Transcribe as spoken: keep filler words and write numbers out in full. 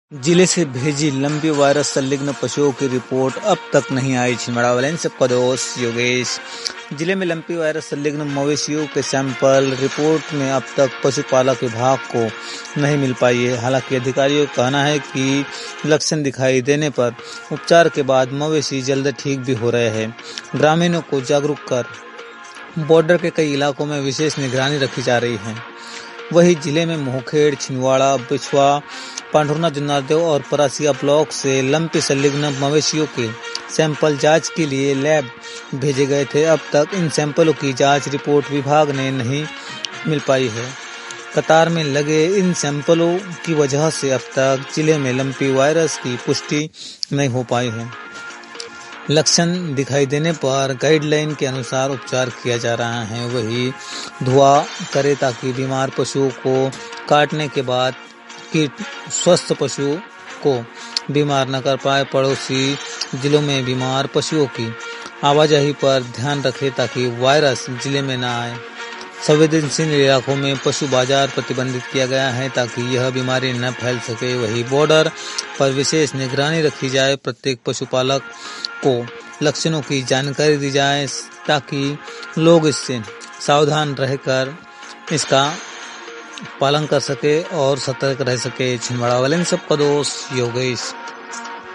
जिले से भेजी लंबी वायरस संदिग्ध पशुओं की रिपोर्ट अब तक नहीं आई। छिंदवाड़ा वालेंस का दोस्त योगेश। जिले में लंबी वायरस संदिग्ध मवेशियों के सैंपल रिपोर्ट में अब तक पशुपालक विभाग को नहीं मिल पाई है। हालांकि अधिकारियों का कहना है कि लक्षण दिखाई देने पर उपचार के बाद मवेशी जल्द ठीक भी हो रहे हैं। ग्रामीणों को जागरूक कर बॉर्डर के कई इलाकों में विशेष निगरानी रखी जा रही है। वहीं जिले में मोहखेड़, छिंदवाड़ा, बिछवा, पांढुर्ना, जुन्नारदेव और परासिया ब्लॉक से लंबी संदिग्ध मवेशियों के सैंपल जांच के लिए लैब भेजे गए थे। अब तक इन सैंपलों की जांच रिपोर्ट विभाग ने नहीं मिल पाई है। कतार में लगे इन सैंपलों की वजह से अब तक जिले में लंबी वायरस की पुष्टि नहीं हो पाई है। लक्षण दिखाई देने पर गाइडलाइन के अनुसार उपचार किया जा रहा है। वही धुआं करे ताकि बीमार पशुओं को काटने के बाद कीट स्वस्थ पशु को बीमार न कर पाए। पड़ोसी जिलों में बीमार पशुओं की आवाजाही पर ध्यान रखें ताकि वायरस जिले में न आए। संवेदनशील इलाकों में पशु बाजार प्रतिबंधित किया गया है ताकि यह बीमारी न फैल सके। वही बॉर्डर पर विशेष निगरानी रखी जाए। प्रत्येक पशुपालक को लक्षणों की जानकारी दी जाए ताकि लोग इससे सावधान रहकर इसका पालन कर सके और सतर्क रह सके। छिंदवाड़ा वालेंस का दोस्त योगेश।